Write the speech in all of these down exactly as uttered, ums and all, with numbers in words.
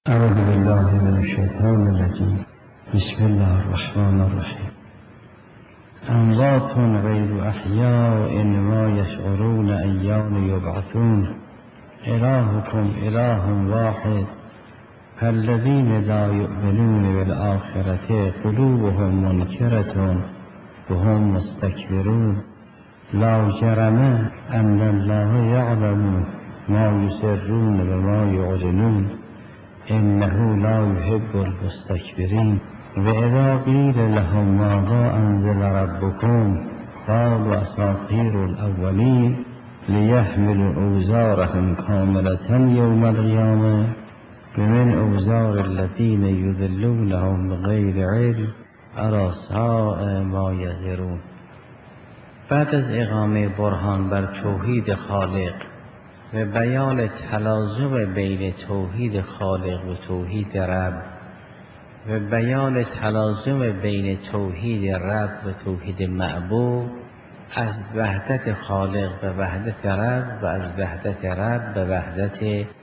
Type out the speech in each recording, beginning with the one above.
أعوذ بالله من الشيطان الرجيم. بسم الله الرحمن الرحيم. أموات غير أحياء ما يشعرون أيان يبعثون إلهكم إله واحد فالذين لا يؤمنون بالآخرة قلوبهم منكرة وهم مستكبرون لا جرم أن الله يعلم ما يسرون وما يعلنون إنه لا يحب المستكبرين وإذا قيل لهم ماذا أنزل ربكم قالوا أساطير الأولين ليحملوا أوزارهم كاملة يوم القيامة ومن أوزار الذين يضلونهم بغير علم ألا ساء ما يزرون. بعد از اقامه برهان بر توحید خالق و بیان تلازم بین توحید خالق و توحید رب و بیان تلازم بین توحید رب و توحید معبود، از وحدت خالق به وحدت رب و از وحدت رب به وحدت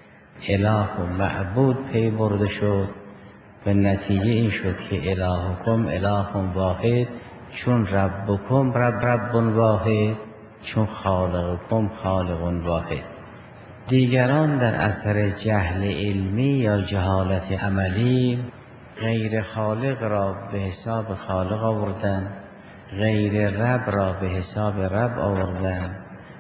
اله و معبود پی برده شد و نتیجه این شد که الهکم اله واحد، چون ربکم رب رب واحد، چون خالقکم خالق واحد. دیگران در اثر جهل علمی یا جهالت عملی غیر خالق را به حساب خالق آوردند، غیر رب را به حساب رب آوردند،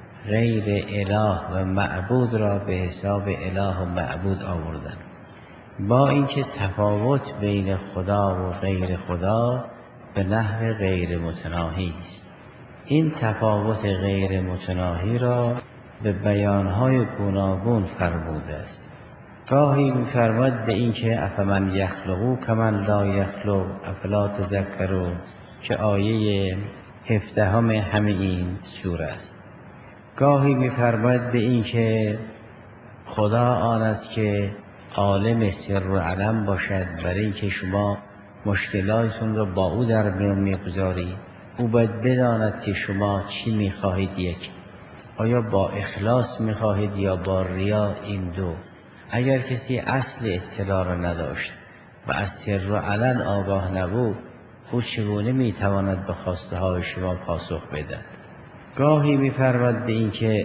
غیر اله و معبود را به حساب اله و معبود آوردند، با اینکه تفاوت بین خدا و غیر خدا به نحو غیر متناهی است. این تفاوت غیر متناهی را به بیانهای گوناگون فرموده است. گاهی می‌فرماید به این که افمن یخلقوا کمن لا یخلق افلا تذکرون که آیه هفدهم همه این سوره است. گاهی می‌فرماید به این که خدا آن است که عالم سر و علم باشد، برای اینکه شما مشکلاتتون را با او در میان می‌گذارید. او باید بداند که شما چی می‌خواهید. یک، آیا با اخلاص می‌خواهید یا با ریا؟ این دو. اگر کسی اصل اطلاع را نداشت و از سر و علن آگاه نبود، او چگونه می‌تواند به خواسته های شما پاسخ بدهد؟ گاهی می‌فرماید به این که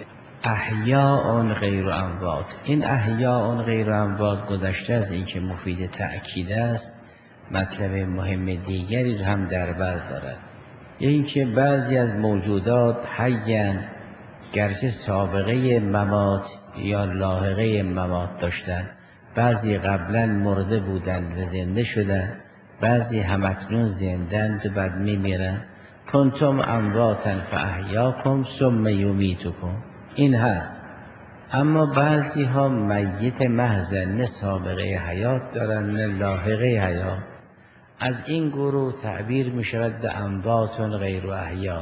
احیاء غیر اموات. این احیاء غیر اموات گذشته از این که مفید تأکید است، مطلب مهم دیگری هم در بر دارد. این که بعضی از موجودات حیاً، گرچه سابقه ممات یا لاحقه ممات داشتند، بعضی قبلا مرده بودند و زنده شدند، بعضی همکنون زندند و بعد میمیرند. کنتم امواتا فاحیاکم ثم یمیتکم، این هست. اما بعضی ها میت محض، نه سابقه حیات دارند نه لاحقه حیات. از این گروه تعبیر می شود به اموات غیر احیا.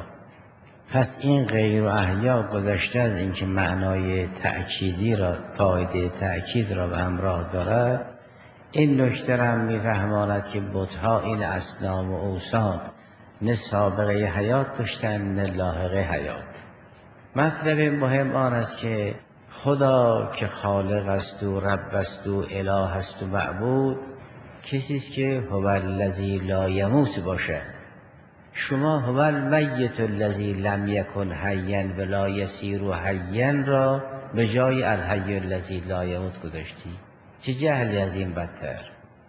پس این غیر احیا گذشته از اینکه معنای تأکیدی را، فایده تأکید را به همراه دارد. این نکته را هم می فهماند که بت‌ها این اصنام و اوثان نه سابقه حیات داشتند نه لاحقه حیات. مطلب مهم آن است که خدا که خالق است و رب است و اله است و معبود، کسی است که هو الذی لا یموت باشد. شما هو المیت الذی لم یکن حیا ولا یصیر حیا را به جای الحی الذی لا یموت گذاشتی. چه جهلی از این بدتر؟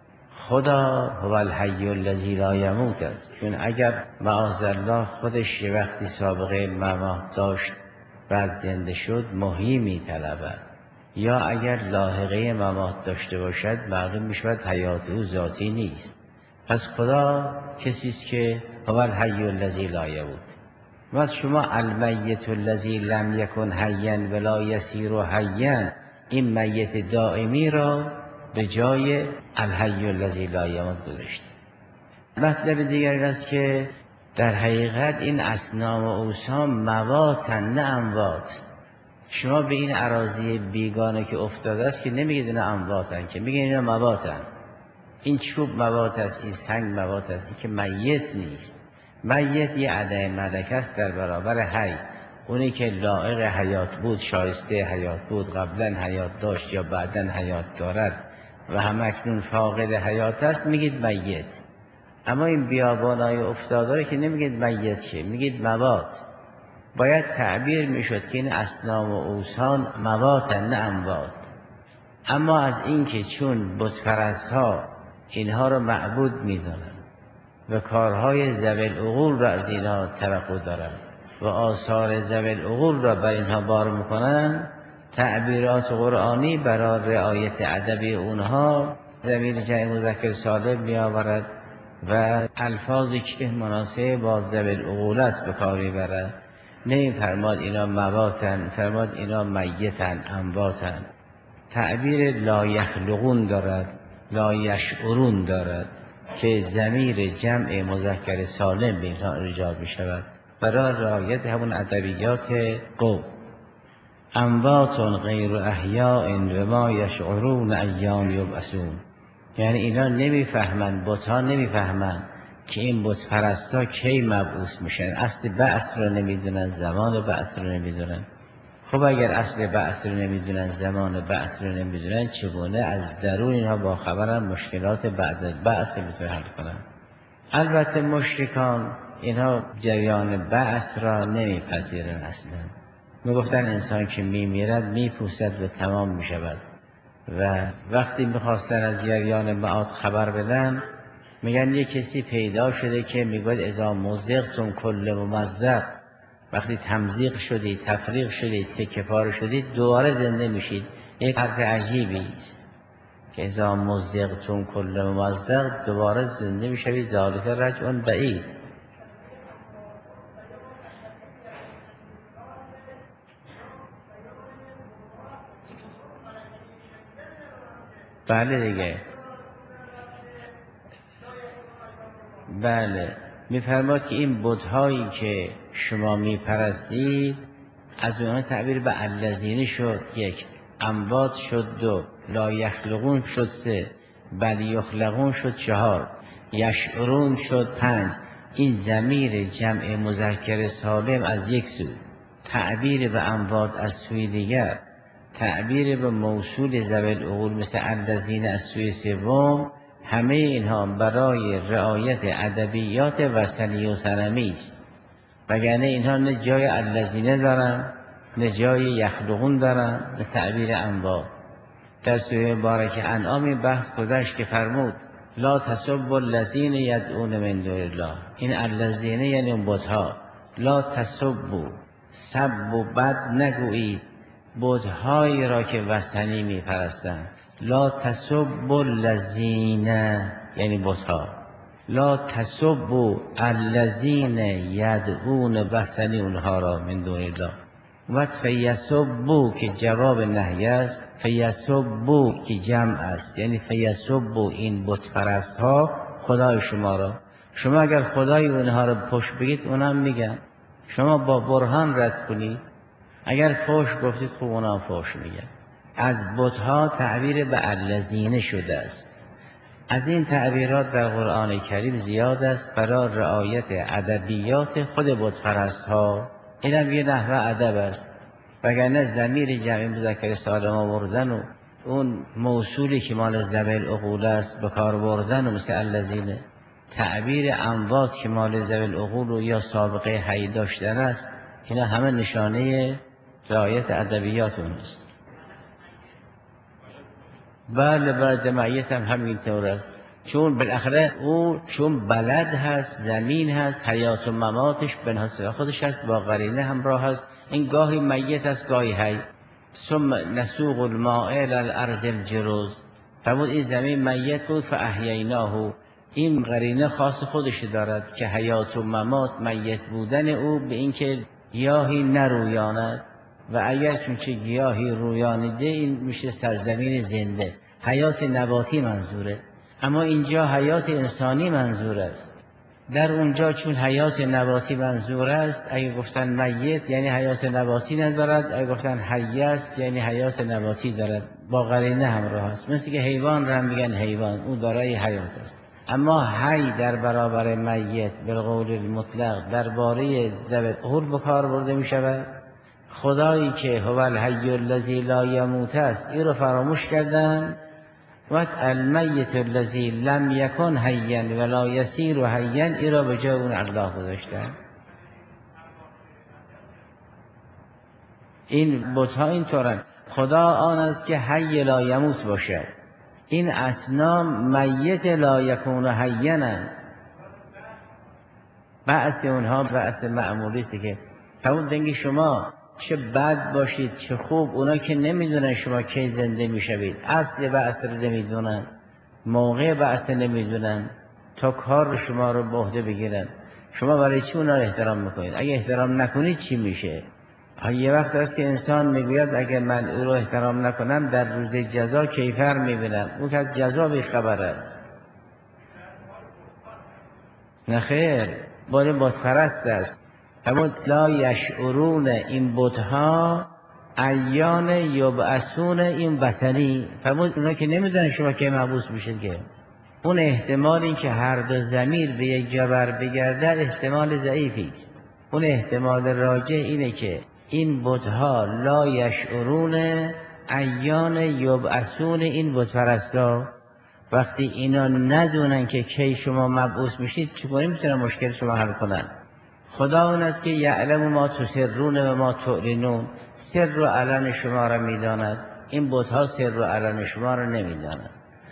خدا هو الحی الذی لا یموت است، چون اگر معاذالله خودش یه وقتی سابقه ممات داشت بعد زنده شد، محیی می طلبد، یا اگر لاحقه ممات داشته باشد معلوم می شود حیات او ذاتی نیست. پس خدا کسی است که هو الحی الذی لا یموت. و شما المیت الذی لم یکن حیا ولا یصیر حیا، این میت دائمی را به جای الحی الذی لا یموت گذاشت. مطلب دیگر این است که در حقیقت این اصنام و اوثان مواتن نه اموات. شما به این اراضی بیگانه که افتاده است که نمیگید اینا امواتن، که میگید اینا مواتن. این چوب موات است، این سنگ موات است، این که میت نیست. میت یه عدم ملک است در برابر حی. اونی که لایق حیات بود، شایسته حیات بود، قبلا حیات داشت یا بعدا حیات دارد، و همکنون فاقد حیات است میگید میت. اما این بیابانای افتاده که نمیگید میت که میگید موات. باید تعبیر میشد که این اصنام و اوثان مواتن نه اموات. اما از این که چون بتپرست ها اینها رو معبود میدونن و کارهای ذوی العقول را از اینها توقع دارن و آثار ذوی العقول را بر اینها بار میکنن، تعبیرات قرآنی برای رعایت ادبی اونها ضمیر جمع مذکر سالم می آورد و الفاظی که مناسب با ذوی العقول است به کار میبرد. نه فرماد اینا مواتن، فرماد اینا میتن، امواتن. تعبیر لا یخلقون دارد، لا یشعرون دارد که ضمیر جمع مذکر سالم به اینها ارجاع می شود برای رعایت همون ادبیات قوم. اموات غیر احیاء و ما یشعرون ایان یبعثون. یعنی اینا نمیفهمند، بت‌ها نمیفهمند که این بت پرستا کی مبعوث میشن. اصل بعث رو نمیدونن، زمان بعث رو نمیدونن. خب اگر اصل بعث رو نمیدونن، زمان بعث رو نمیدونن، چگونه از درون اینها با خبرن مشکلات بعد از بعث میتونه حل کنن؟ البته مشرکان اینها جریان بعث را نمیپذیرن اصلا. میگفتن انسان که میمیرد میپوسد و تمام میشود و وقتی میخواستن از جریان معاد خبر بدن میگن یک کسی پیدا شده که میگوید اذا مزقتم کل ممزق، وقتی تمزیق شدید، تفریق شدید، تکه پاره شدید دوباره زنده میشید. یک حرف عجیبی است که اذا مزقتم کل ممزق دوباره زنده میشوید، ذالک رجع بعید. بله دیگه، بله. میفرماد که این بت‌هایی که شما میپرستید از اونها تعبیر به الذین شد یک، اموات شد دو، لا یخلقون شد سه، بل یخلقون شد چهار، یشعرون شد پنج. این ضمیر جمع مذکر سالم از یک سو، تعبیر به اموات از سوی دیگر، تعبیر به موصول ذوی العقول مثل الذین از سوی سوم، همه اینها برای رعایت ادبیات وثنی و صنمی است. وگرنه اینها نه جای الذین دارن، نه جای یخلقون دارن، نه تعبیر اموات. در سوره مبارکه انعام بحث گذشت که فرمود لا تسبوا الذین یدعون من دون الله. این الذین یعنی اون بت‌ها. لا تسبوا، سب و بد نگویید بت‌هایی را که وثنی می‌پرستند. لا تسبوا الذین یعنی بت‌ها. لا تسبوا الذین یدعون وثنی اونها را من دون الله. و فیسبوا که جواب نهی است، فیسبوا که جمع است، یعنی فیسبوا این بت پرست ها خدای شما را. شما اگر خدای اونها را پشت بگید اونم میگن، شما با برهان رد کنید. اگر فوش گفتید خب اونم فوش میگن. از بت ها تعبیر به الذین شده است. از این تعبیرات در قرآن کریم زیاد است برای رعایت ادبیات خود بت پرست ها. اینم یه نحوه ادب است، وگرنه ضمیر جمع مذکر سالم آوردن و اون موصولی که مال ذوی العقول است به کار بردن و مثل الذین، تعبیر اموات که مال ذوی العقول و یا سابقه حی داشتن است، اینا همه نشانه رعایت ادبیات اون است. بله بله، جمعیت هم همینطور است، چون بالاخره او چون بلد هست، زمین هست، حیات و مماتش به نحو خودش هست، با قرینه همراه هست. این گاهی میت است گاهی حی. ثم نسوق الماء الی الارض الجرز. فرمود این زمین میت بود فاحییناه. این قرینه خاص خودش دارد که حیات و ممات، میت بودن او به اینکه گیاهی نرویاند و اگر چون چه گیاهی رویانیده این میشه سرزمین زنده. حیات نباتی منظوره، اما اینجا حیات انسانی منظور است. در اونجا چون حیات نباتی منظور است، اگه گفتن میت یعنی حیات نباتی ندارد، اگه گفتن حی است یعنی حیات نباتی دارد، با قرینه همراه است. مثل که حیوان را هم میگن حیوان، اون دارای حیات است. اما حی در برابر میت بالقول المطلق درباره ذوی العقول به کار برده می شود. خدایی که هو الحی الذی لا یموت است، این رو فراموش کردن. وقت المیت الذی لم یکن حیا ولا یسیر حیا، این را به جای اون الله گذاشتن. این بت‌ها اینطورن. خدا آن است که حی لا یموت باشد. این اصنام میت لا یکون حیاً. بعض اونها بعض معمولیستی که همون دنگی شما چه بد باشید چه خوب، اونا که نمیدونن شما کی زنده میشوید، اصل بعث رو نمیدونن، موقع بعث نمیدونن، تا کار شما رو به عهده بگیرن. شما برای چی اونا رو احترام میکنید؟ اگه احترام نکنید چی میشه؟ یه وقت است که انسان میگوید اگه من او رو احترام نکنم در روز جزا کیفر میبینم. او که از جزا بی خبر است. نخیر، باره بت پرست است. اما لا یشعرون، این بت‌ها ایان یبعثون، این بصری فرمود اونا که نمیدونن شما که محبوس میشید. که اون احتمال این که هر دو ضمیر به یک جبر بگردد احتمال ضعیفی است. اون احتمال راجع اینه که این بت‌ها لا یشعرون ایان یبعثون، این بت پرستا وقتی اینا ندونن که کی شما مبعوث میشید چگونه میتونن مشکل شما حل کنن؟ خدا اون است که یعلم ما تسرون و ما تعلنون، سر و علن شما را میداند. این بت‌ها سر و علن شما را نمیدانند.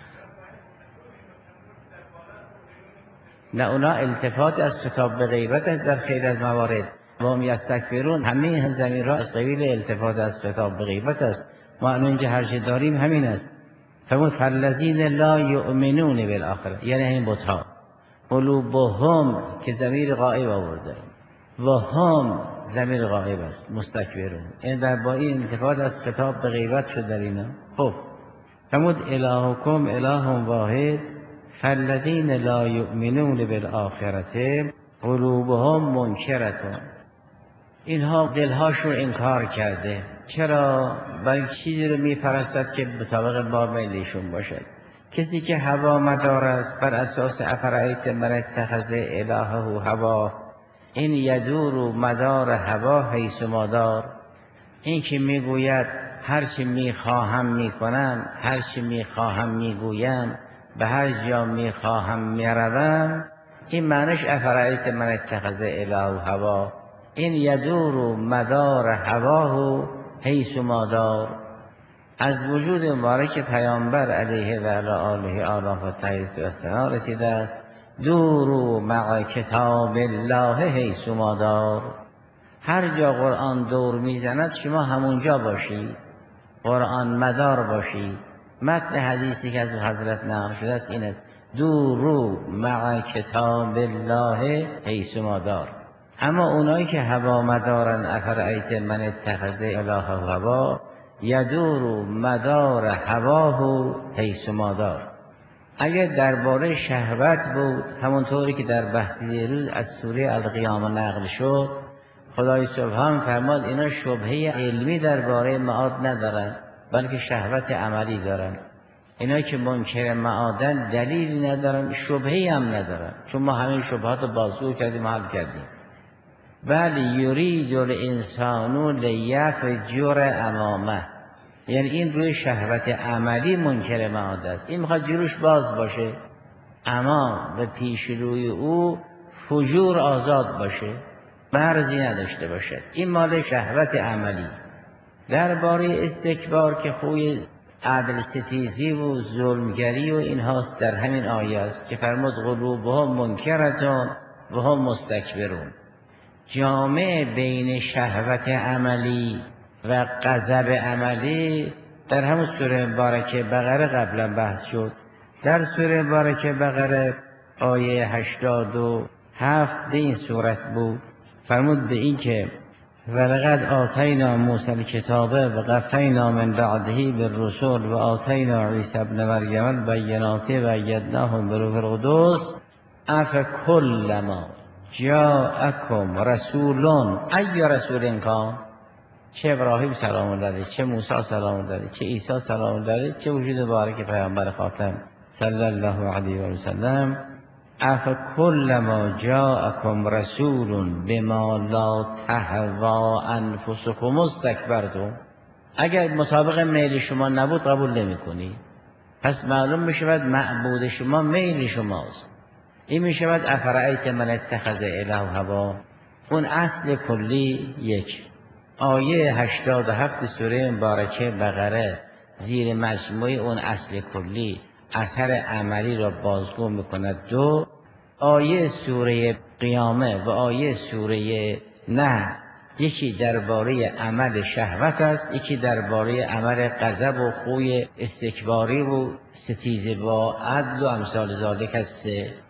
نه، اونا التفات از خطاب به غیبت است در خیلی از موارد. و هم یستکبرون، همین زمین را از قبیل التفات از خطاب به غیبت است. ما اینجا هر چه داریم همین است. فرمود فالذین لا یؤمنون بالآخرة، یعنی این بت‌ها قلوبهم که ضمیر غائب آورده و هم ضمیر غائب است، مستکبرون. این در با این التفات از خطاب به غیبت شد در اینا. خب فرمود الهکم اله واحد فالذین لا یؤمنون بالآخرة قلوبهم منکرة، اینها دلهاشون انکار کرده. چرا؟ برای چیزی رو میپرستد که به طابق با میلشون باشد. کسی که هوا مدار است بر اساس افرایت من اتخذ الهه هوا، این یدور مدار هوا حیث مادار. این که میگوید هرچی میخواهم میکنم، هرچی میخواهم میگویم، به هر جا میخواهم میروم، این معنیش افرایت من اتخذ الهه هوا، این یدور مدار هواه حیث مادار. از وجود مبارک پیامبر علیه و علی آله آلاف و تحییز و سنا رسیده است دورو مع کتاب الله حیث مادار. هر جا قرآن دور میزند شما همونجا باشید، قرآن مدار باشید. متن حدیثی که از حضرت نقل شده است این است دورو مع کتاب الله حیث مادار. اما اونایی که هوا مدارن افرایت من اتخذ الهه هوا یدور مدار هواه حیث مادار. اگر درباره شهوت بود همونطوری که در بحث دیروز از سوره القیامه نقل شد، خدای سبحان فرماد اینا شبهه علمی درباره معاد ندارن بلکه شهوت عملی دارن. اینا که منکر معادن دلیلی ندارن، شبهه‌ای هم ندارن، چون ما همین شبهات رو بازگو کردیم، حل کردیم. بل یرید الانسان لیفجر امامه، یعنی این روی شهوت عملی منکر معاد است. این میخواد جلوش باز باشه، اما به پیش روی او فجور آزاد باشه، مرزی نداشته باشد. این مال شهوت عملی. درباره استکبار که خوی عدل ستیزی و ظلمگری و این هاست در همین آیه است که فرمود قلوبهم منکرتون و هم مستکبرون. جامع بین شهوت عملی و غضب عملی در همون سوره مبارکه بقره قبلا بحث شد. در سوره مبارکه بقره آیه هشتاد و هفت به این صورت بود. فرمود به این که ولقد آتینا موسی الکتاب و قفینا من بعده بالرسل و آتینا عیسی ابن مریم البینات و ایدناهم بروح القدس افکلما جاءکم رسولون، ای رسول کان، چه ابراهیم سلام الله علیه، چه موسی سلام الله علیه، چه عیسی سلام الله علیه، چه وجود مبارک پیامبر خاتم صلی الله علیه و سلم، افکلما جاءکم رسول بما لا تهوا انفسکم استکبرتم، اگر مطابق میل شما نبود قبول نمی کنی. پس معلوم می شود معبود شما میل شماست. این می شود افرأیت من اتخذ اله هوا. اون اصل کلی یک. آیه هشتاد و هفت سوره مبارکه بقره زیر مجموعه اون اصل کلی اثر عملی را بازگو میکند. دو، آیه سوره قیامه و آیه سوره نه یکی درباره عمل شهوت است، یکی درباره عمل غضب و خوی استکباری و ستیزه با عدل و امثال ذالک است.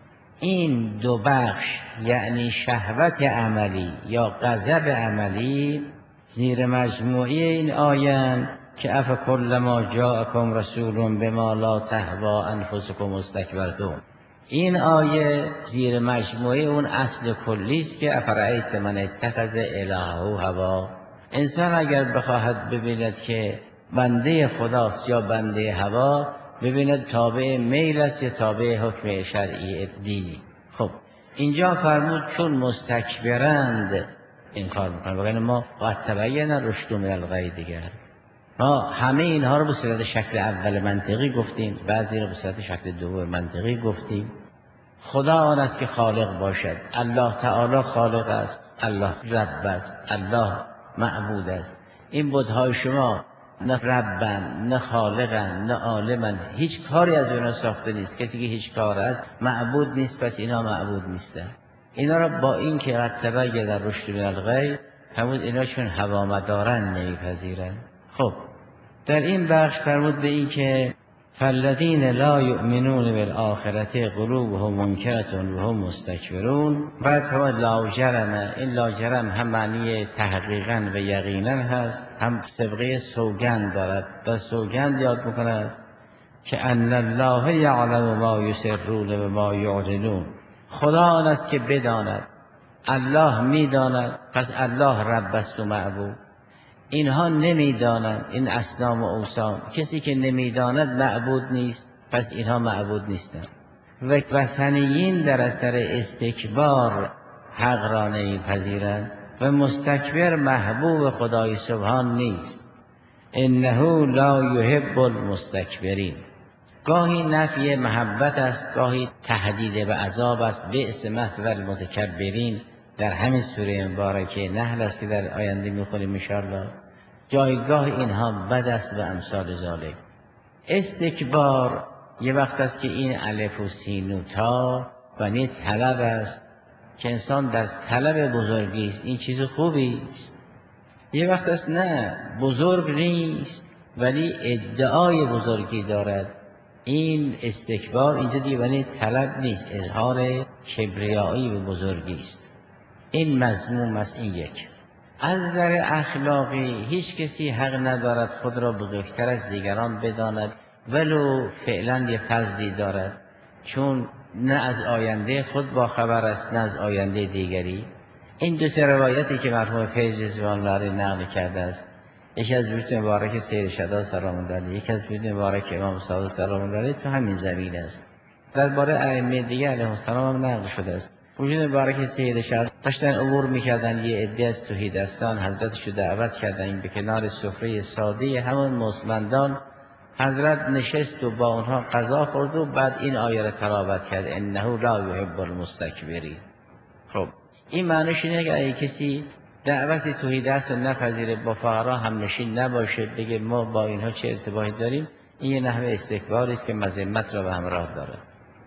این دو بخش یعنی شهوت عملی یا غضب عملی زیر مجموعه این آیه که افکلما جاءکم رسول بما لا تهوی انفسکم استکبرتم. این آیه زیر مجموعه اون اصل کلی است که افرأیت من اتخذ الهه هوا. انسان اگر بخواهد ببیند که بنده خداست یا بنده هوا، ببیند تابع میل است یا تابع حکم شرعی دینی. خب اینجا فرمود چون مستکبرند این کار میکنن. بگن ما قد تبین الرشد من الغی دیگر. ما همه اینها رو به صورت شکل اول منطقی گفتیم، بعضی رو به صورت شکل دوم منطقی گفتیم. خدا آن است که خالق باشد. الله تعالی خالق است، الله رب است، الله معبود است. این بت‌های شما نه ربن، نه خالقن، نه عالمن، هیچ کاری از اینا ساخته نیست. کسی که هیچ کار است معبود نیست، پس اینا معبود نیستن. اینا را با این که قد تبین الرشد من الغی همون اینا چون هوا مدارن نمیپذیرن. خب در این بخش فرمود به این که فالذین لا یؤمنون بالآخرة قلوبهم منکرة و هم مستکبرون. بعد فرمود لا جرم. این لا جرم هم معنی تحقیقا و یقینا هست، هم سبقه سوگند دارد و سوگند یاد میکند که ان الله یعلم ما یسرون و ما یعلنون. خدا آن است که بداند، الله میداند، پس الله رب است و معبود. اینها نمیدانند، این اصنام و اوثان. کسی که نمیداند معبود نیست، پس اینها معبود نیستند. و وثنیین در اثر استکبار حق را نمیپذیرند و مستکبر محبوب خدای سبحان نیست. انه لا یحب المستکبرین. گاهی نفی محبت است، گاهی تهدید به عذاب است. بئس مثوی المتکبرین در همین سوره مبارکه نحل است که در آینده میخونیم ان شاء الله. جایگاه اینها بد است و امثال ذالک. استکبار یه وقت است که این الف و سین و تا یعنی طلب است که انسان در طلب بزرگی است، این چیز خوبی است. یه وقت است نه بزرگ نیست ولی ادعای بزرگی دارد، این استکبار. اینجا دیگه یعنی طلب نیست، اظهار کبریایی به بزرگی است. این مذموم است. این یک. از نظر اخلاقی هیچ کسی حق ندارد خود را بزرگتر از دیگران بداند ولو فعلا یه فضلی دارد، چون نه از آینده خود با خبر است نه از آینده دیگری. این دو تا روایتی که مرحوم فیض رضوان الله نقل کرده است، یکی از بیت مبارک سید شهدا سلام الله علیه، یکی از بیت مبارک امام صادق سلام الله علیه، تو همین زمین است. درباره ائمه دیگه علیهم السلام هم نقل شده است. وجود مبارک سید شهدا داشتن عبور میکردن، یه عده از توحیدستان حضرتشو دعوت کردن به کنار سفره ساده همون مسلمانان. حضرت نشست و با اونها غذا خورد و بعد این آیه را تلاوت کرد انه لا یحب المستکبرین. خب این معنیش اینه که اگه کسی دعوت توحید است و نپذیره، با فقرا هم نشین نباشه، بگه ما با اینها چه ارتباطی داریم، این یه نحوه استکباری است که مذمت را به همراه دارد.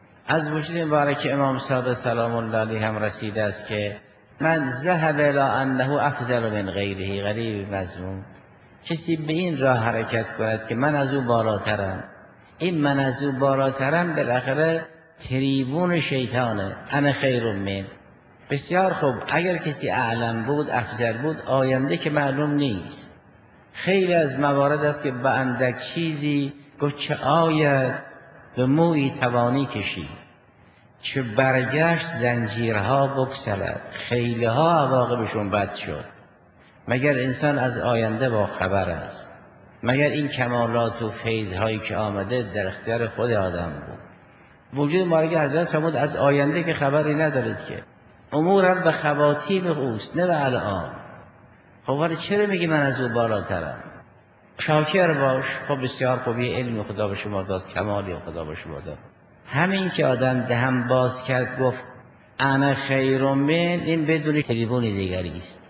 از وجود مبارک امام صادق سلام الله علیه هم رسیده است که من ذهب الی انه افضل من غیره غریب مذموم. کسی به این راه حرکت کند که من از او بالاترم، این من از او بالاترم بالاخره تریبون شیطانه. انا خیر من. بسیار خوب، اگر کسی اعلم بود افضل بود، آینده که معلوم نیست. خیلی از موارد است که به اندک چیزی گفت چه آید به مویی توانی کشید، چه برگشت زنجیرها بکسلد، خیلی ها عواقبشون بد شد. مگر انسان از آینده با خبر است؟ مگر این کمالات و فیض‌هایی که آمده در اختیار خود آدم بود؟ وجود مبارک حضرت فرمود از آینده که خبری ندارید که امورم به خواتیم اوست نه به الان. خب ولی چرا میگی من از او بالاترم؟ شاکر باش. خب بسیار خوبی، علم خدا به شما داد، کمالی خدا به شما داد. همین که آدم دهن باز کرد گفت انا خیر من، این بدون تریبون دیگری است.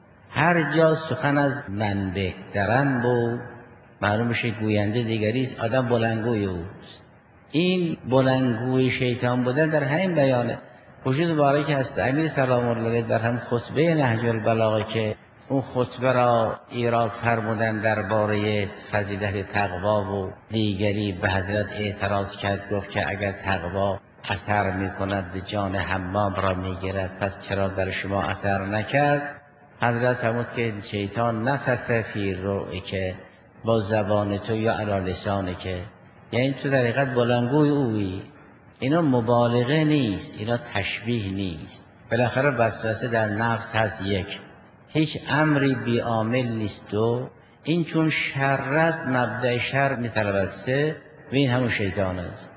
هر جا سخن از من بهترم بود، معلوم بشه گوینده دیگری است، آدم بلندگوی اوست. این بلندگوی شیطان بودن در همین بیانه. وجود بارک هست امیر سلام الله علیه در هم خطبه نهج البلاغه که اون خطبه را ایراد فرمودن درباره فضیلت تقوا و دیگری به حضرت اعتراض کرد، گفت که اگر تقوا اثر میکند جان حمام را میگیرد پس چرا در شما اثر نکرد؟ حضرت فرمود که شیطان نفث فی روعی که با زبان تو یا علی لسانه که، یعنی تو در حقیقت بلندگوی اویی. اینا مبالغه نیست، اینا تشبیه نیست. بالاخره وسوسه در نفس هست یک، هیچ امری بی عامل نیست. دو، این چون شر است مبدأ شر میطلبد. سه، و این همون شیطان است.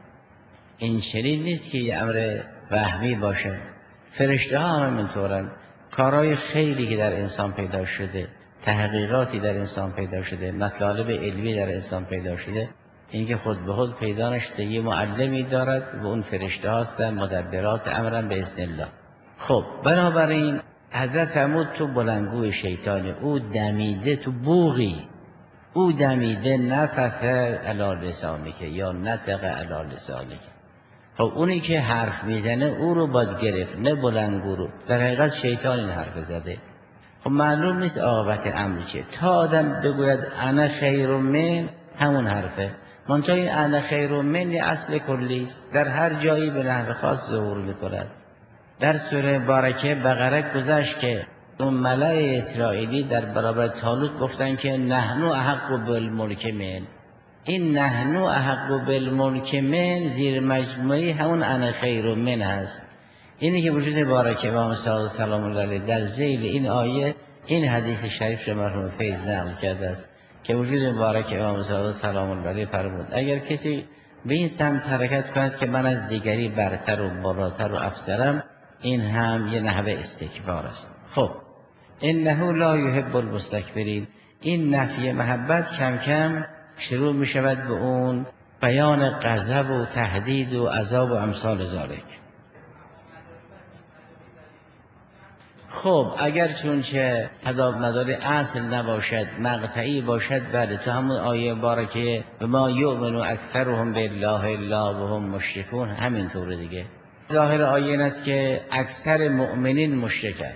این چنین نیست که یه امر وهمی باشه. فرشته ها هم همینطورن. کارهای خیلی که در انسان پیدا شده، تحقیقاتی در انسان پیدا شده، مطالب علمی در انسان پیدا شده، این که خود به خود پیدا نشده، یه معلمی دارد و اون فرشته هستن مدبرات امرن به اذن الله. خب بنابراین حضرت فرمود تو بلندگوی شیطان، او دمیده تو بوغی، او دمیده نفث علی لسانک یا نطق علی لسانک. خب اونی که حرف میزنه او رو باید گرفت، نه بلندگو رو. در حقیقت شیطان این حرف زده. خب معلوم نیست عاقبت امر چیه. تا آدم بگوید انا خیر من، همون حرفه. منتها این انا خیر من یه اصل کلی است، در هر جایی به نحو خاص ظهور میکند. در سوره بارکه بقره گذشت که اون ملأ اسرائیلی در برابر طالوت گفتن که نحنو احق بالملک من. این نحنو احق بالملک من زیر مجموعی همون انا خیر من هست. اینی که وجود بارک امام صادق سلام الله علیه در ذیل این آیه این حدیث شریف را مرحوم فیض نقل کرده است که وجود بارک امام صادق سلام الله علیه فرمود اگر کسی به این سمت حرکت کند که من از دیگری برتر و بالاتر و افضلم، این هم یه نحوه استکبار است. خب انه لا یحب المستکبرین، این نفی محبت کم کم شروع می شود به اون بیان غضب و تهدید و عذاب و امثال ذالک. خب اگر چونچه تضاد مدار اصل نباشد، مقطعی باشد، بله تو همون آیه بارکه و ما یؤمن اکثرهم بالله الا وهم مشرکون همینطوره دیگه. ظاهر آیه این است که اکثر مؤمنین مشرکن.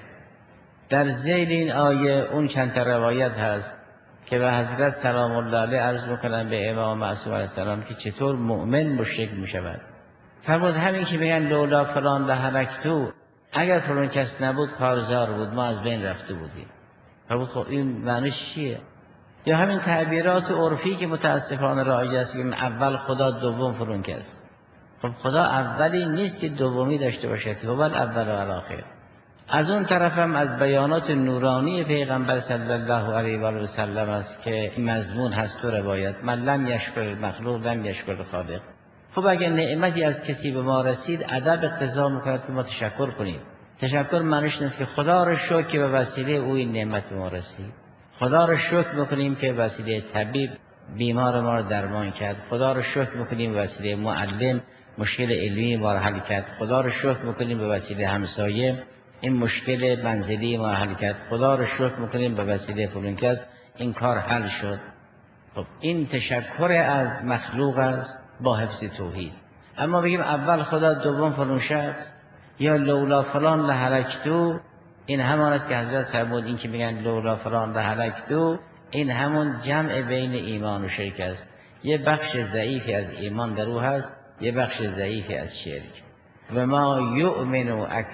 در ذیل این آیه اون چند تا روایت هست که به حضرت سلام الله علیه عرض میکنن به امام معصوم علیه السلام که چطور مؤمن مشرک میشود. فرمود همین که میگن لولا فلان لهلکتو، اگر فلان کس نبود کارزار بود، ما از بین رفته بودیم. فرمود خب این معنیش چیه؟ یا همین تعبیرات عرفی که متاسفانه رایج است که اول خدا دوم فلان کس. خب خدا اولی نیست که دومی داشته باشه، هو الاول و الاخر. از اون طرف هم از بیانات نورانی پیغمبر صلی الله علیه و آله و سلم است که مضمون هست تو روایت من لم یشکر المخلوق لم یشکر الخالق. خب اگه نعمتی از کسی به ما رسید ادب اقتضا میکند که ما تشکر کنیم. تشکر معنیش نیست که خدا را شکر که به وسیله او این نعمت به ما رسید. خدا را شکر میکنیم که به وسیله طبیب بیمار ما را درمان کرد. خدا را شکر میکنیم به وسیله معلم مشکل علمی ما را حل کرد. خدا را شکر میکنیم به وسیله همسایه این مشکل منزلی ما حل کرد. خدا را شکر میکنیم به وسیله فلان کس این کار حل شد. خب این تشکر از مخلوق است با حفظ توحید. اما بگیم اول خدا دوم فلان شخص یا لولا فلان لهلکتو، این همان است که حضرت فرمود این که میگن لولا فلان لهلکتو این همون جمع بین ایمان و شرک است. یه بخش ضعیفی از ایمان در او هست، یه بخش ضعیفی از شرک. و ما یؤمن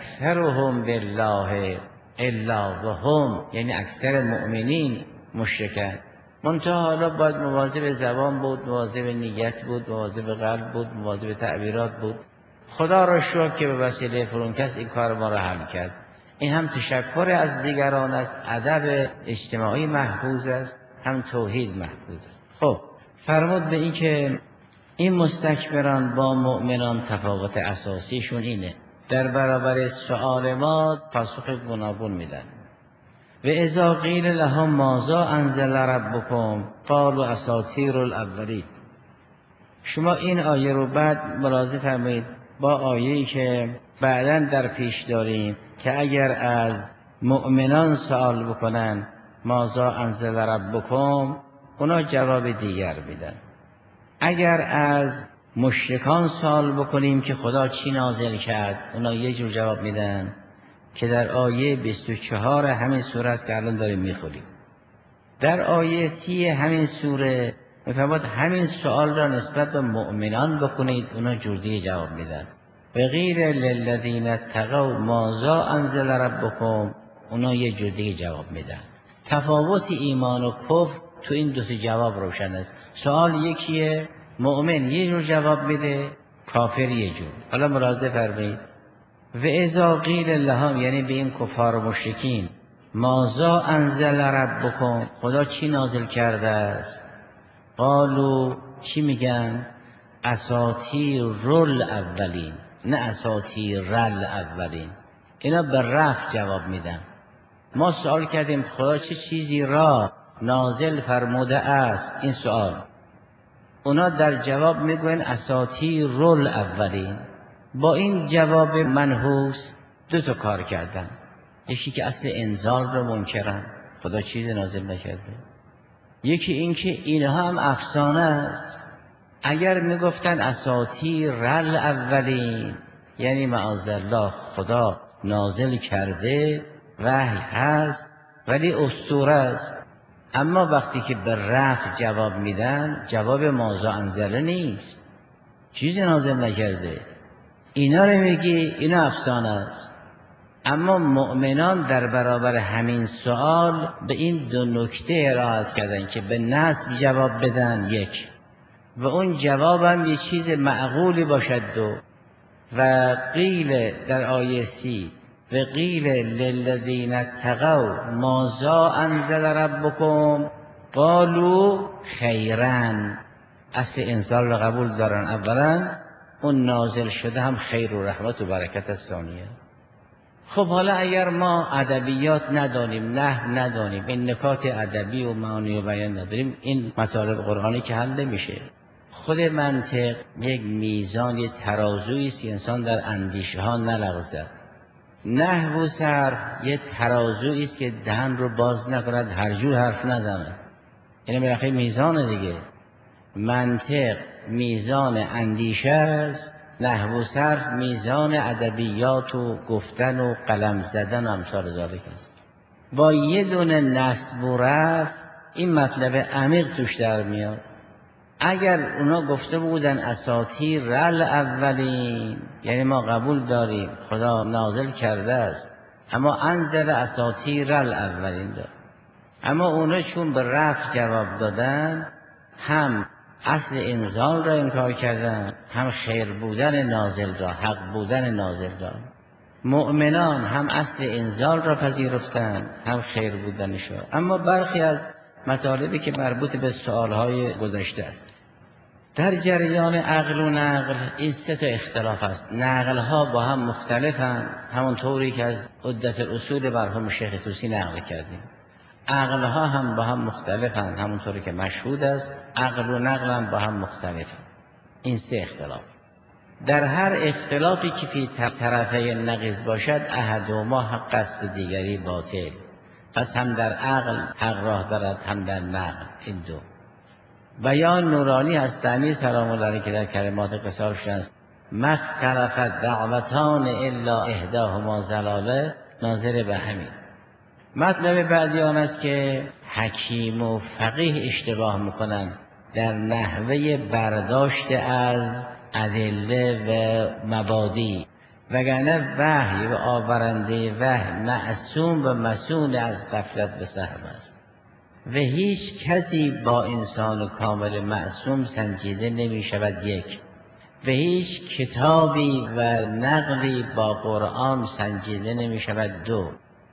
اکثرهم بالله الا وهم، یعنی اکثر مؤمنین مشرکن. منتها حالا باید مواظب زبان بود، مواظب نیت بود، مواظب قلب بود، مواظب تعبیرات بود. خدا را شکر که به وسیله فلان کس این کار ما را حل کرد. این هم تشکر از دیگران است، ادب اجتماعی محفوظ است، هم توحید محفوظ است. خب فرمود به این که این مستکبران با مؤمنان تفاوت اساسیشون اینه، در برابر سؤال ما پاسخ گوناگون میدن. و اذا قیل لهم ماذا انزل ربکم قالوا اساطیر الاولین. شما این آیه رو بعد ملاحظه فرمایید با آیه‌ای که بعداً در پیش داریم که اگر از مؤمنان سوال بکنن ماذا انزل ربکم، اونا جواب دیگر میدن. اگر از مشرکان سوال بکنیم که خدا چی نازل کرد، اونا یه جور جواب میدن که در آیه بیست و چهار همین سوره است که الان داریم میخونیم. در آیه سی همین سوره میفرماد همین سوال را نسبت به مؤمنان بکنید، اونا جور دیگه جواب میدن. و غیر للذین اتقوا ماذا انزل ربکم، اونا یه جور دیگه جواب میدن. تفاوت ایمان و کفر تو این دو تا جواب روشن است. سوال یکیه، مؤمن یه جور جواب میده، کافر یه جور. حالا ملاحظه فرمایید و اذا قیل لهم، یعنی به این کفار و مشرکین، ماذا انزل ربکم، خدا چی نازل کرده است؟ قالو، چی میگن؟ اساطیر الاولین، نه اساطیر الاولین. اینا به رفع جواب میدن. ما سوال کردیم خدا چه چیزی را نازل فرموده است، این سوال. اونا در جواب میگوین اساطیر الاولین. با این جواب منحوس دو تا کار کردن. یکی که اصل انزال رو منکرن، خدا چیزی نازل نکرده. یکی این که اینها هم افسانه است. اگر میگفتن اساطیر الاولین، یعنی معاذالله خدا نازل کرده، وحی هست ولی اسطوره است. اما وقتی که به رفع جواب میدن، جواب ماذا انزله نیست، چیزی نازل نکرده. اینا رو میگی اینا افسانه است. اما مؤمنان در برابر همین سوال به این دو نکته ارائه کردن که به نصب جواب بدن، یک، و اون جواب هم یه چیز معقولی باشد، دو. و قیل در آیه سی و قیل للذین اتقوا ماذا انزل ربکم قالوا خیرا. اصل انزال را قبول دارن، اولا اون نازل شده هم خیر و رحمت و برکت ثانیه. خب حالا اگر ما ادبیات ندانیم، نحو ندانیم، این نکات ادبی و معانی و بیان نداریم، این مطالب قرآنی که حل نمیشه. خود منطق یک میزان، یک ترازویی است که انسان در اندیشه ها نلغزد. نحو و صرف یک ترازویی است که دهن رو باز نکند، هر جور حرف نزند. یعنی بالاخره میزان دیگه. منطق میزان اندیشه است، نحو و صرف میزان ادبیات و گفتن و قلم زدن و امثال ذالک است. با یه دونه نصب و رفع این مطلب عمیق توش در میاد. اگر اونا گفته بودن اساطیر الاولین، یعنی ما قبول داریم خدا نازل کرده است، اما انزل اساطیر الاولین داد. اما اونا چون به رفع جواب دادن، هم اصل انزال را انکار کردن، هم خیر بودن نازل را، حق بودن نازل را. مؤمنان هم اصل انزال را پذیرفتند، هم خیر بودنش را. اما برخی از مطالبی که مربوط به سوالهای گذشته است، در جریان عقل و نقل این سه تا اختلاف است. نقلها با هم مختلفند، همون طوری که از عدت الاصول مرحوم شیخ طوسی نقل کردیم. عقلها هم با هم مختلفند، همونطوری که مشهود است. عقل و نقل هم با هم مختلفند. این سه اختلاف. در هر اختلافی که فی طرفه نقیض باشد، احدهما حق است و دیگری باطل. پس هم در عقل حق راه دارد، هم در نقل. این دو بیان نورانی از تأمیر سلام الله علیه که در کلمات قصارش است، مختلفت دعوتان الا احداهما ضلاله، ناظر به همین. مطلب بعدی آن است که حکیم و فقیه اشتباه میکنند در نحوه برداشت از ادله و مبادی، وگرنه وحی و آورنده وحی معصوم و مسئول از غفلت و سهو است و هیچ کسی با انسان کامل معصوم سنجیده نمی شود، یک، و هیچ کتابی و نقلی با قرآن سنجیده نمی شود، دو.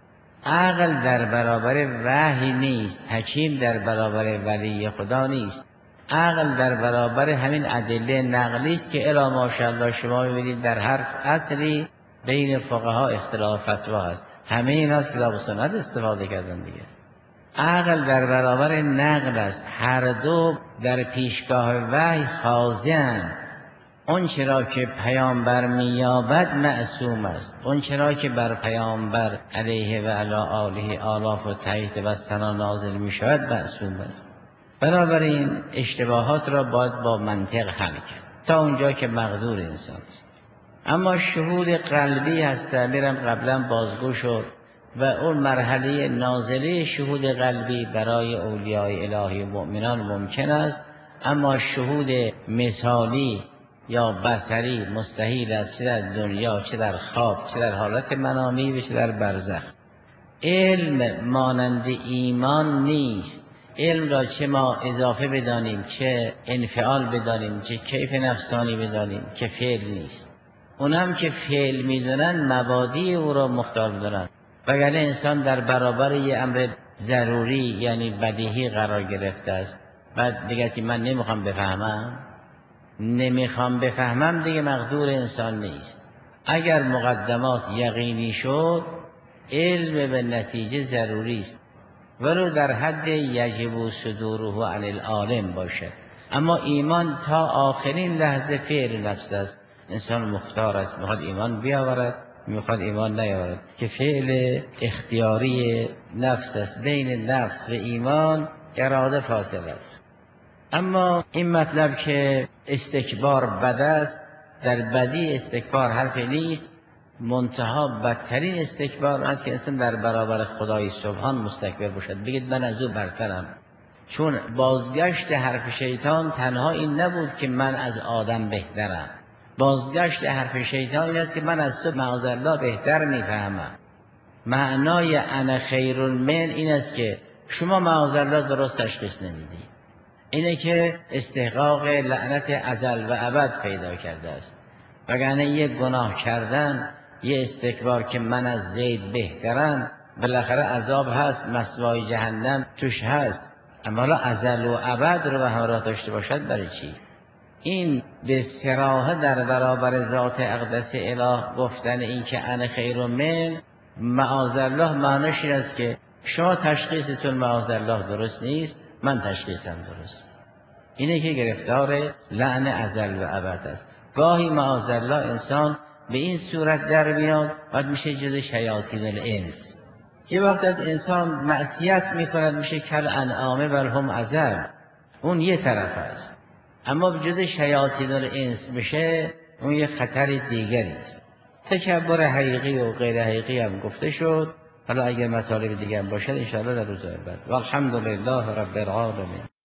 عقل در برابر وحی نیست، حکیم در برابر ولی خدا نیست. عقل در برابر همین ادله نقلی است که الی ماشاءالله شما می‌بینید در هر عصری بین فقها اختلاف فتوا است. همه اینا از کتاب و سنت استفاده کردن دیگه. عقل در برابر نقل است، هر دو در پیشگاه وحی خاضع‌اند. اون چرا که پیامبر مییابد معصوم است، اون چرا که بر پیامبر علیه و علی آله آلاف و تایید و ثنا نازل میشود معصوم است. بنابراین اشتباهات را باید با منطق حل کرد تا اونجا که مقدور انسان است. اما شهود قلبی هست، تعمیرم قبلا بازگو شد و اون مرحله نازله شهود قلبی برای اولیای الهی و مؤمنان ممکن است، اما شهود مثالی یا بصری مستحیل است، چه در دنیا چه در خواب چه در حالت منامی و چه در برزخ. علم مانند ایمان نیست. علم را چه ما اضافه بدانیم، چه انفعال بدانیم، چه کیف نفسانی بدانیم، که فعل نیست. اونم که فعل میدونن مبادی او را مختار بدانن، وگرنه انسان در برابر یه امر ضروری یعنی بدیهی قرار گرفته است. بعد بگه که من نمیخوام بفهمم، نمیخوام بفهمم دیگه مقدور انسان نیست. اگر مقدمات یقینی شد، علم به نتیجه ضروری است ولو در حد یجب صدوره عن العالم باشد. اما ایمان تا آخرین لحظه فعل نفس است. انسان مختار است، میخواد ایمان بیاورد میخواد ایمان نیاورد، که فعل اختیاری نفس است. بین نفس و ایمان اراده فاصله است. اما این مطلب که استکبار بد است، در بدی استکبار حرفی نیست. منتها بدترین استکبار است که انسان در برابر خدای سبحان مستکبر باشد، بگید من از او برترم. چون بازگشت حرف شیطان تنها این نبود که من از آدم بهترم، بازگشت حرف شیطان این است که من از تو معاذالله بهتر میفهمم. معنای انا خیر من این است که شما معاذالله درست تشخیص نمیدی. اینه که استحقاق لعنت ازل و ابد پیدا کرده است. وگرنه یک گناه کردن، یه استکبار که من از زید بهترم، بالاخره عذاب هست، مثوای جهنم توش هست، اما حالا ازل و ابد رو به همراه داشته باشد برای چی؟ این به صراحت در برابر ذات اقدس اله گفتن این که انا خیر من معاذالله معناش این است که شما تشخیصتون معاذالله درست نیست، من تشخیصم درست. اینه که گرفتار لعن ازل و ابد است. گاهی معاذالله انسان به این صورت در میاد بعد میشه جز شیاطین الانس. یه وقت از انسان معصیت میکند میشه کل انعامه بل هم اضل، اون یه طرف است. اما جز شیاطین الانس بشه اون یه خطر دیگری است. تکبر حقیقی و غیر حقیقی هم گفته شد. حالا اگر مطالب دیگه هم باشد ان شاء الله در روزهای بعد. والحمد لله رب العالمین.